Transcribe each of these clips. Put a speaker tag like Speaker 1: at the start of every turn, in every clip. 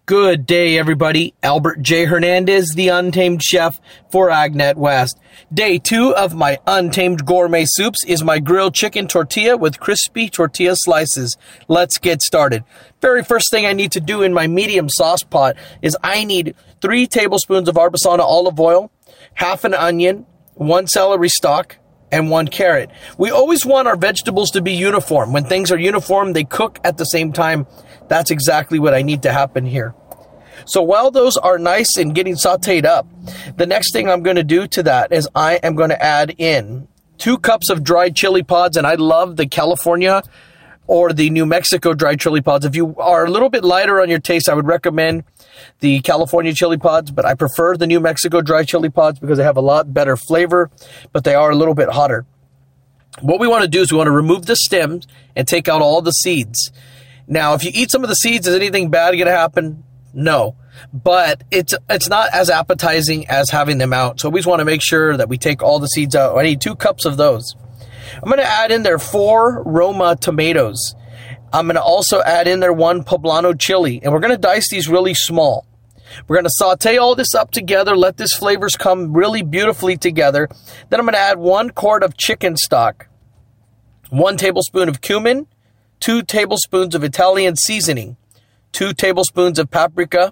Speaker 1: Good day, everybody. Albert J. Hernandez, the Untamed Chef for Agnet West. Day 2 of my Untamed Gourmet Soups is my grilled chicken tortilla with crispy tortilla slices. Let's get started. Very first thing I need to do in my medium sauce pot is I need 3 tablespoons of Arbasana olive oil, half an onion, 1 celery stalk, and 1 carrot. We always want our vegetables to be uniform. When things are uniform, they cook at the same time. That's exactly what I need to happen here. So while those are nice and getting sauteed up, the next thing I'm going to do to that is I am going to add in 2 cups of dried chili pods, and I love the California or the New Mexico dried chili pods. If you are a little bit lighter on your taste, I would recommend the California chili pods, but I prefer the New Mexico dried chili pods because they have a lot better flavor, but they are a little bit hotter. What we want to do is we want to remove the stems and take out all the seeds. Now, if you eat some of the seeds, is anything bad going to happen? No, but it's not as appetizing as having them out. So we just want to make sure that we take all the seeds out. I need 2 cups of those. I'm going to add in there 4 Roma tomatoes. I'm going to also add in there 1 poblano chili, and we're going to dice these really small. We're going to saute all this up together, let these flavors come really beautifully together. Then I'm going to add 1 quart of chicken stock, 1 tablespoon of cumin, 2 tablespoons of Italian seasoning, 2 tablespoons of paprika,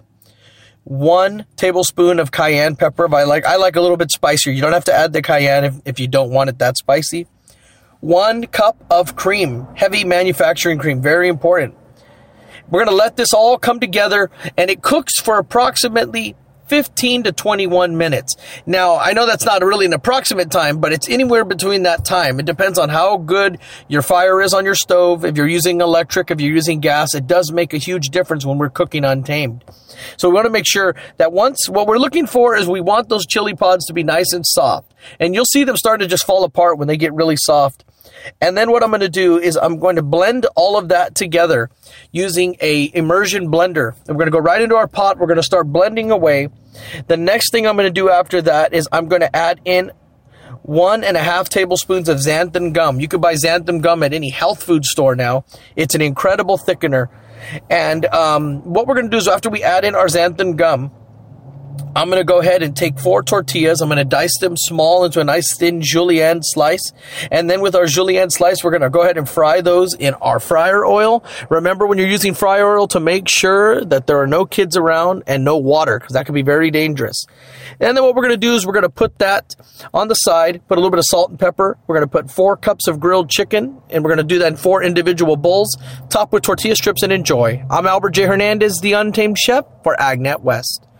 Speaker 1: 1 tablespoon of cayenne pepper. I like a little bit spicier. You don't have to add the cayenne if you don't want it that spicy. 1 cup of cream, heavy manufacturing cream, very important. We're going to let this all come together, and it cooks for approximately 15 to 21 minutes. Now, I know that's not really an approximate time, but it's anywhere between that time. It depends on how good your fire is on your stove. If you're using electric, if you're using gas, it does make a huge difference when we're cooking untamed. So we want to make sure that what we're looking for is we want those chili pods to be nice and soft. And you'll see them start to just fall apart when they get really soft. And then what I'm going to do is I'm going to blend all of that together using a immersion blender. And we're going to go right into our pot. We're going to start blending away. The next thing I'm going to do after that is I'm going to add in 1.5 tablespoons of xanthan gum. You can buy xanthan gum at any health food store now. It's an incredible thickener. And what we're going to do is after we add in our xanthan gum, I'm going to go ahead and take 4 tortillas. I'm going to dice them small into a nice thin julienne slice. And then with our julienne slice, we're going to go ahead and fry those in our fryer oil. Remember when you're using fryer oil to make sure that there are no kids around and no water, because that can be very dangerous. And then what we're going to do is we're going to put that on the side, put a little bit of salt and pepper. We're going to put 4 cups of grilled chicken, and we're going to do that in 4 individual bowls, top with tortilla strips, and enjoy. I'm Albert J. Hernandez, the Untamed Chef for Agnet West.